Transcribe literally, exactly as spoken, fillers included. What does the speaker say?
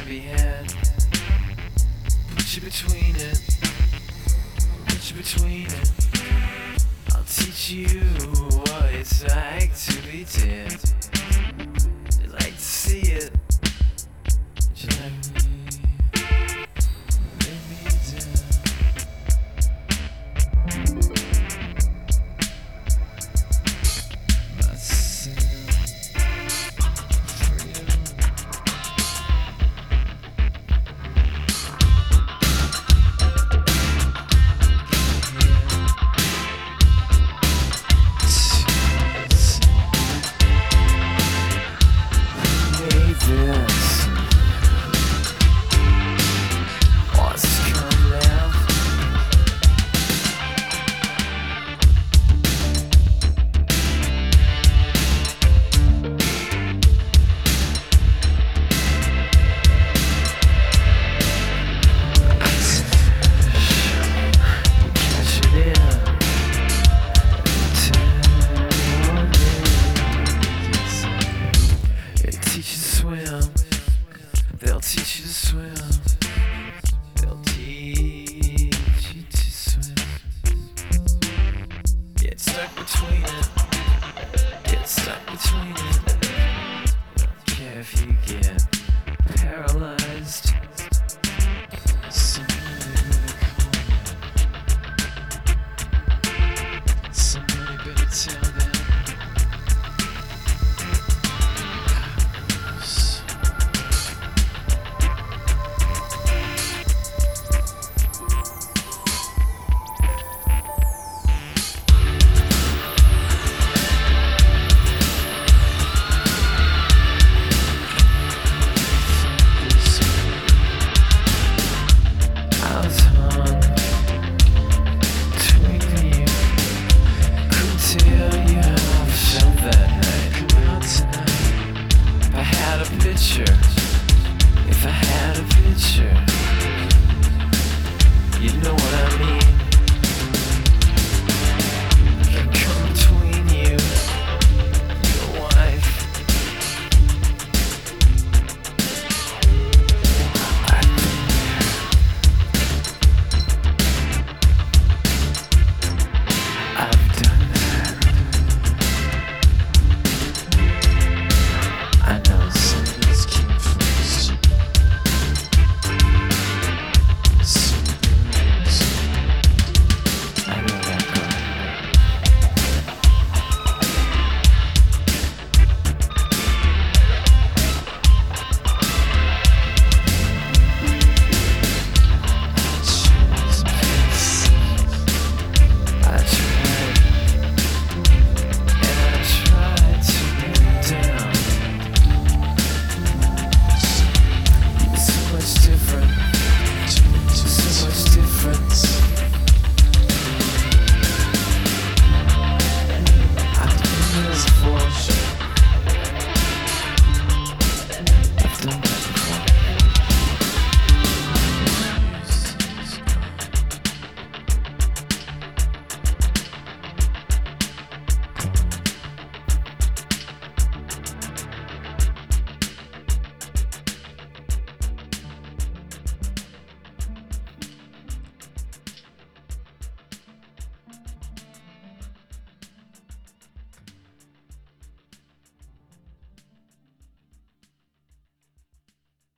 be had. Put you between it, put you between it. I'll teach you what it's like to be dead. You like to see it, would you like me? Lay me down. They'll teach you to swim. They'll teach you to swim. Get stuck between it. Get stuck between it. Don't care if you get